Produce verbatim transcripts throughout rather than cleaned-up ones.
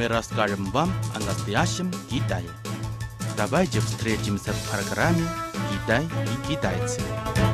мы расскажем вам о настоящем Китае. Давайте встретимся в программе «Китай и китайцы».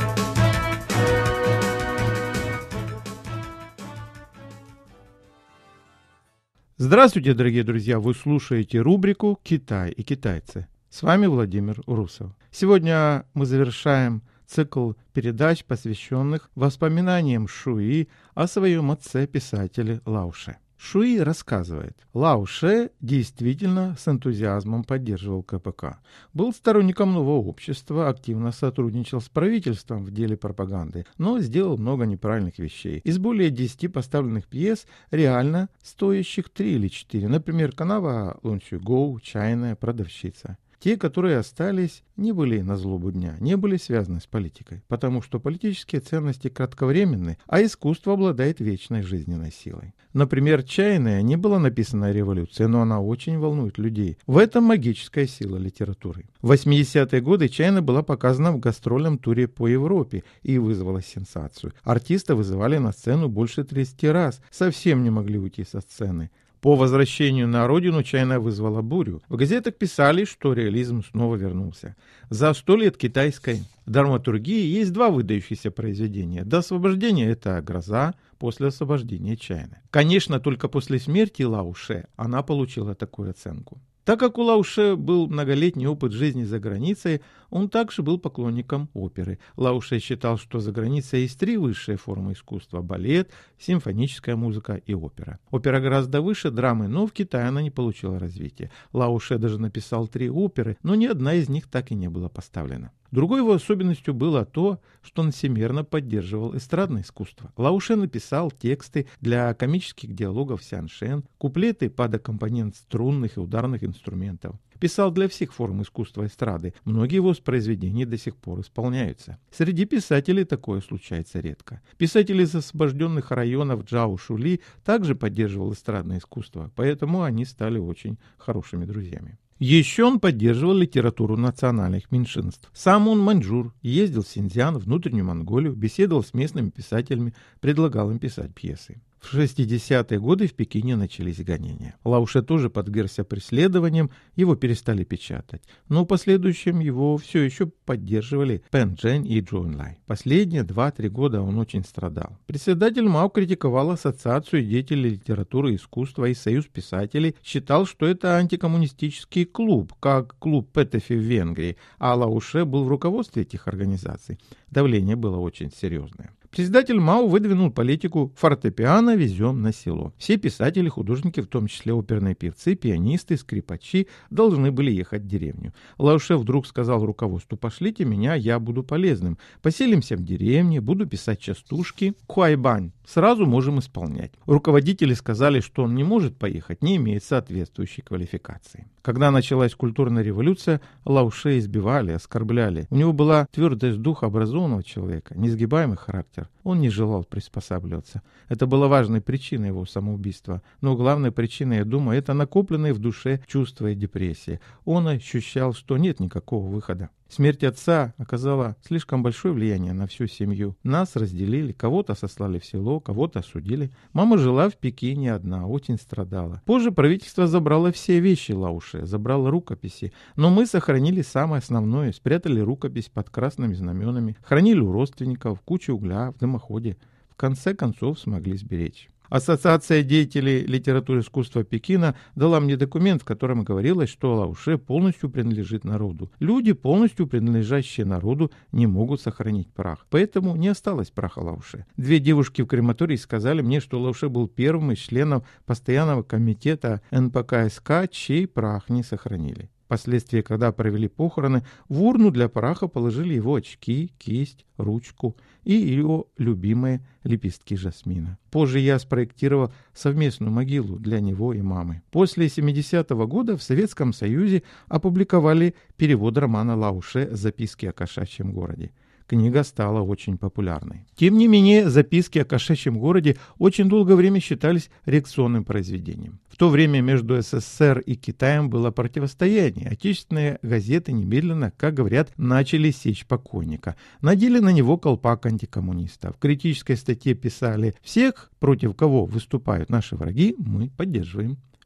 Здравствуйте, дорогие друзья! Вы слушаете рубрику «Китай и китайцы». С вами Владимир Урусов. Сегодня мы завершаем цикл передач, посвященных воспоминаниям Шуи о своем отце-писателе Лао Ше. Шуи рассказывает, Лао Ше действительно с энтузиазмом поддерживал ка пэ ка, был сторонником нового общества, активно сотрудничал с правительством в деле пропаганды, но сделал много неправильных вещей. Из более десяти поставленных пьес, реально стоящих три или четыре, например, канава Лун Сю Гоу, «Чайная продавщица». Те, которые остались, не были на злобу дня, не были связаны с политикой, потому что политические ценности кратковременны, а искусство обладает вечной жизненной силой. Например, «Чайная» не была написана о революции, но она очень волнует людей. В этом магическая сила литературы. В восьмидесятые годы «Чайная» была показана в гастрольном туре по Европе и вызвала сенсацию. Артиста вызывали на сцену больше тридцати раз, совсем не могли уйти со сцены. По возвращению на родину «Чайная» вызвала бурю. В газетах писали, что реализм снова вернулся. За сто лет китайской драматургии есть два выдающихся произведения. До освобождения — это «Гроза», после освобождения «Чайная». Конечно, только после смерти Лао Ше она получила такую оценку. Так как у Лао Ше был многолетний опыт жизни за границей, он также был поклонником оперы. Лао Ше считал, что за границей есть три высшие формы искусства – балет, симфоническая музыка и опера. Опера гораздо выше драмы, но в Китае она не получила развития. Лао Ше даже написал три оперы, но ни одна из них так и не была поставлена. Другой его особенностью было то, что он всемерно поддерживал эстрадное искусство. Лао Ше написал тексты для комических диалогов сяншэн, куплеты под аккомпанемент струнных и ударных инструментов. Писал для всех форм искусства эстрады. Многие его произведения до сих пор исполняются. Среди писателей такое случается редко. Писатель из освобожденных районов Джао Шули также поддерживал эстрадное искусство, поэтому они стали очень хорошими друзьями. Еще он поддерживал литературу национальных меньшинств. Сам он маньчжур, ездил в Синьцзян, внутреннюю Монголию, беседовал с местными писателями, предлагал им писать пьесы. В шестидесятые годы в Пекине начались гонения. Лао Ше тоже подвергся преследованиям, его перестали печатать. Но в последующем его все еще поддерживали Пэн Чжэнь и Чжоу Энлай. Последние два-три года он очень страдал. Председатель Мао критиковал Ассоциацию деятелей литературы и искусства и Союз писателей, считал, что это антикоммунистический клуб, как клуб Петефи в Венгрии, а Лао Ше был в руководстве этих организаций. Давление было очень серьезное. Председатель Мао выдвинул политику «фортепиано везем на село». Все писатели, художники, в том числе оперные певцы, пианисты, скрипачи, должны были ехать в деревню. Лао Ше вдруг сказал руководству: «Пошлите меня, я буду полезным. Поселимся в деревне, буду писать частушки. Хуайбань. Сразу можем исполнять». Руководители сказали, что он не может поехать, не имеет соответствующей квалификации. Когда началась культурная революция, Лао Ше избивали, оскорбляли. У него была твердость духа образованного человека, несгибаемый характер. Он не желал приспосабливаться. Это была важной причиной его самоубийства. Но главной причиной, я думаю, это накопленные в душе чувства и депрессии. Он ощущал, что нет никакого выхода. Смерть отца оказала слишком большое влияние на всю семью. Нас разделили, кого-то сослали в село, кого-то осудили. Мама жила в Пекине одна, очень страдала. Позже правительство забрало все вещи Лао Ше, забрало рукописи. Но мы сохранили самое основное, спрятали рукопись под красными знаменами, хранили у родственников, кучу угля в дымоходе. В конце концов смогли сберечь. Ассоциация деятелей литературы и искусства Пекина дала мне документ, в котором говорилось, что Лао Ше полностью принадлежит народу. Люди, полностью принадлежащие народу, не могут сохранить прах. Поэтому не осталось праха Лао Ше. Две девушки в крематории сказали мне, что Лао Ше был первым из членов постоянного комитета эн пэ ка эс ка, чей прах не сохранили. Впоследствии, когда провели похороны, в урну для праха положили его очки, кисть, ручку и его любимые лепестки жасмина. Позже я спроектировал совместную могилу для него и мамы. После семидесятого года в Советском Союзе опубликовали перевод романа Лао Ше «Записки о кошачьем городе». Книга стала очень популярной. Тем не менее, записки о кошачьем городе очень долгое время считались реакционным произведением. В то время между эс эс эс эр и Китаем было противостояние. Отечественные газеты немедленно, как говорят, начали сечь покойника. Надели на него колпак антикоммунистов. В критической статье писали: «Всех, против кого выступают наши враги, мы поддерживаем».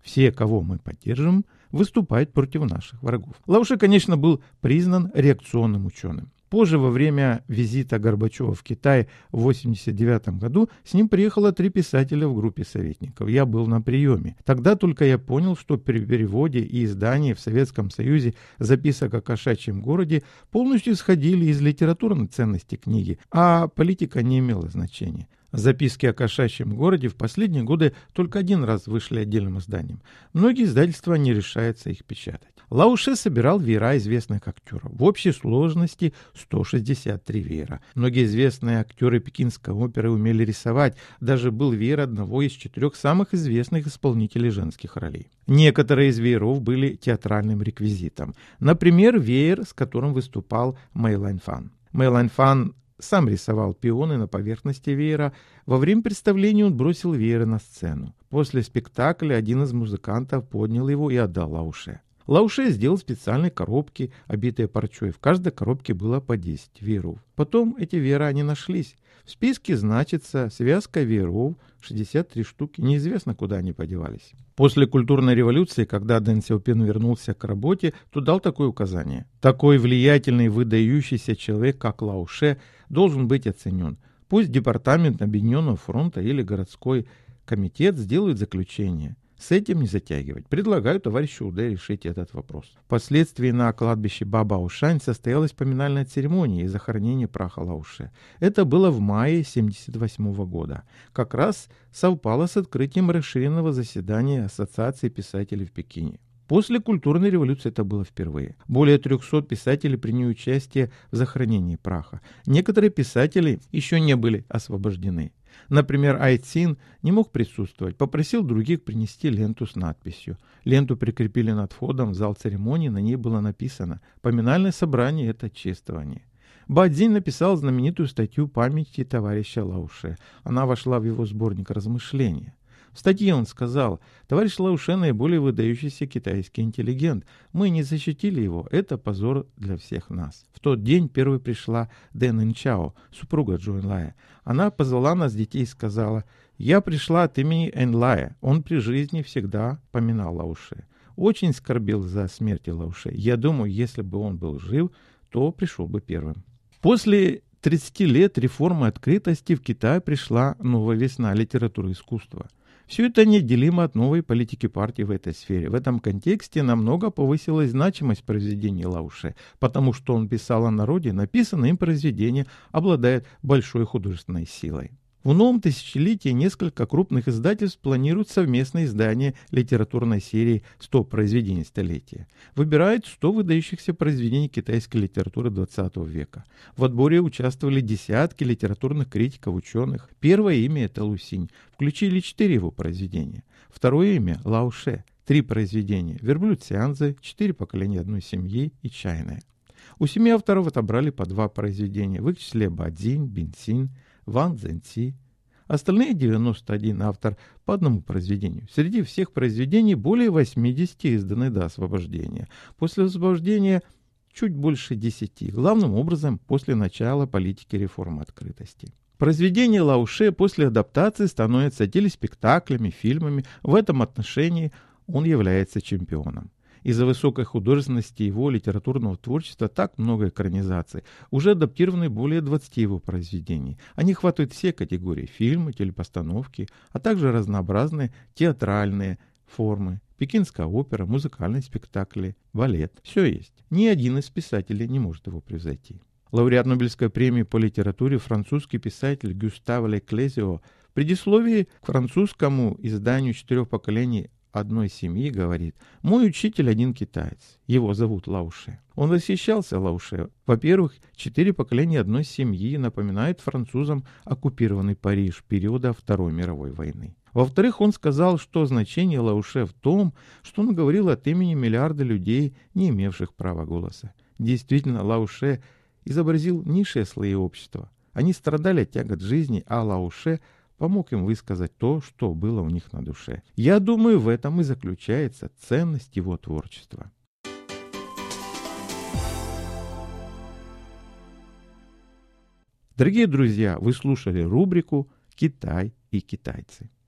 Все, кого мы поддержим, выступают против наших врагов. Лауше, конечно, был признан реакционным ученым. Позже, во время визита Горбачева в Китай в восемьдесят девятом году, с ним приехало три писателя в группе советников. Я был на приеме. Тогда только я понял, что при переводе и издании в Советском Союзе записок о кошачьем городе полностью исходили из литературной ценности книги, а политика не имела значения. Записки о кошачьем городе в последние годы только один раз вышли отдельным изданием. Многие издательства не решаются их печатать. Лауше собирал веера известных актеров. В общей сложности сто шестьдесят три веера. Многие известные актеры пекинской оперы умели рисовать. Даже был веер одного из четырех самых известных исполнителей женских ролей. Некоторые из вееров были театральным реквизитом. Например, веер, с которым выступал Мэй Ланьфан. Мэй Ланьфан сам рисовал пионы на поверхности веера. Во время представления он бросил веер на сцену. После спектакля один из музыкантов поднял его и отдал Лауше. Лауше сделал специальные коробки, обитые парчой. В каждой коробке было по десять вееров. Потом эти веера не нашлись. В списке значится связка вееров, шестьдесят три штуки. Неизвестно, куда они подевались. После культурной революции, когда Дэн Сяопин вернулся к работе, то дал такое указание. Такой влиятельный, выдающийся человек, как Лауше, должен быть оценен. Пусть Департамент Объединенного фронта или городской комитет сделают заключение. С этим не затягивать. Предлагаю товарищу Удэ решить этот вопрос. Впоследствии на кладбище Баобаошань состоялась поминальная церемония и захоронение праха Лауше. Это было в мае тысяча девятьсот семьдесят восьмого года. Как раз совпало с открытием расширенного заседания Ассоциации писателей в Пекине. После культурной революции это было впервые. Более трехсот писателей приняли участие в захоронении праха. Некоторые писатели еще не были освобождены. Например, Ай Цин не мог присутствовать, попросил других принести ленту с надписью. Ленту прикрепили над входом в зал церемонии, на ней было написано «Поминальное собрание – это чествование». Баодзинь написал знаменитую статью памяти товарища Лауше. Она вошла в его сборник «Размышления». В статье он сказал: «Товарищ Лауше наиболее выдающийся китайский интеллигент. Мы не защитили его. Это позор для всех нас». В тот день первой пришла Дэн Инчао, супруга Джо Энлая. Она позвала нас детей и сказала: «Я пришла от имени Энлая. Он при жизни всегда поминал Лауше. Очень скорбил за смерть Лауше. Я думаю, если бы он был жив, то пришел бы первым». После тридцати лет реформы открытости в Китай пришла новая весна литературы и искусства. Все это неотделимо от новой политики партии в этой сфере. В этом контексте намного повысилась значимость произведений Лауше, потому что он писал о народе, написанное им произведение обладает большой художественной силой. В новом тысячелетии несколько крупных издательств планируют совместное издание литературной серии «сто произведений столетия». Выбирают сто выдающихся произведений китайской литературы двадцатого века. В отборе участвовали десятки литературных критиков, ученых. Первое имя – это Лу Синь. Включили четыре его произведения. Второе имя – Лауше. Три произведения – «Верблюд Сианзы», «Четыре поколения одной семьи» и «Чайная». У семи авторов отобрали по два произведения, в их числе Баодзинь, Бинсин, Ван Цзэньци. Остальные девяносто один автор по одному произведению. Среди всех произведений более восьмидесяти изданы до освобождения. После освобождения чуть больше десяти. Главным образом после начала политики реформы открытости. Произведения Лауше после адаптации становятся телеспектаклями, фильмами. В этом отношении он является чемпионом. Из-за высокой художественности его литературного творчества так много экранизаций. Уже адаптированы более двадцати его произведений. Они охватывают все категории: фильмы, телепостановки, а также разнообразные театральные формы. Пекинская опера, музыкальные спектакли, балет. Все есть. Ни один из писателей не может его превзойти. Лауреат Нобелевской премии по литературе, французский писатель Гюстав Ле Клезио в предисловии к французскому изданию «Четырех поколений одной семьи» говорит: «Мой учитель один китаец. Его зовут Лауше». Он восхищался Лауше. Во-первых, четыре поколения одной семьи напоминают французам оккупированный Париж периода Второй мировой войны. Во-вторых, он сказал, что значение Лауше в том, что он говорил от имени миллиарда людей, не имевших права голоса. Действительно, Лауше изобразил низшие слои общества. Они страдали от тягот жизни, а Лауше помог им высказать то, что было у них на душе. Я думаю, в этом и заключается ценность его творчества. Дорогие друзья, вы слушали рубрику «Китай и китайцы».